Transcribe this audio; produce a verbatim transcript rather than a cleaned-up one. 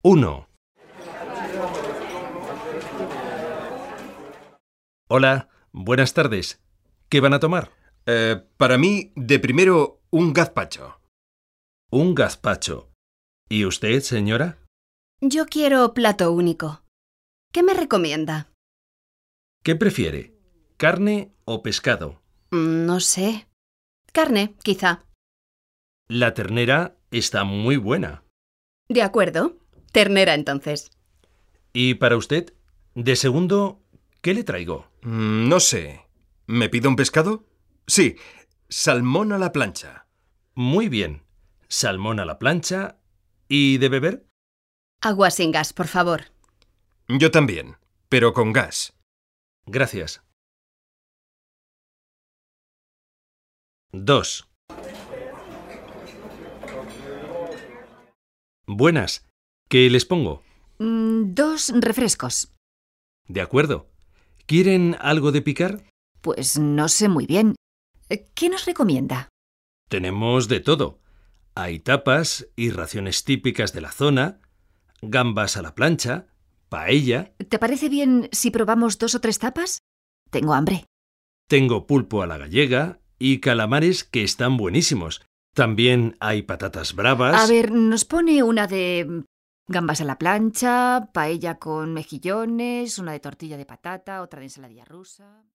uno. Hola, buenas tardes. ¿Qué van a tomar? Eh, para mí, de primero, un gazpacho. Un gazpacho. ¿Y usted, señora? Yo quiero plato único. ¿Qué me recomienda? ¿Qué prefiere? ¿Carne o pescado? Mm, No sé. Carne, quizá. La ternera está muy buena. De acuerdo. Ternera, entonces. ¿Y para usted? De segundo, ¿qué le traigo? Mm, no sé. ¿Me pido un pescado? Sí, salmón a la plancha. Muy bien. Salmón a la plancha. ¿Y de beber? Agua sin gas, por favor. Yo también, pero con gas. Gracias. dos. Buenas. ¿Qué les pongo? Mm, dos refrescos. De acuerdo. ¿Quieren algo de picar? Pues no sé muy bien. ¿Qué nos recomienda? Tenemos de todo. Hay tapas y raciones típicas de la zona, gambas a la plancha, paella, ¿Te parece bien si probamos dos o tres tapas? Tengo hambre. tengo pulpo a la gallega y calamares que están buenísimos. También hay patatas bravas. A ver, nos pone una de gambas a la plancha, paella con mejillones, una de tortilla de patata, otra de ensaladilla rusa.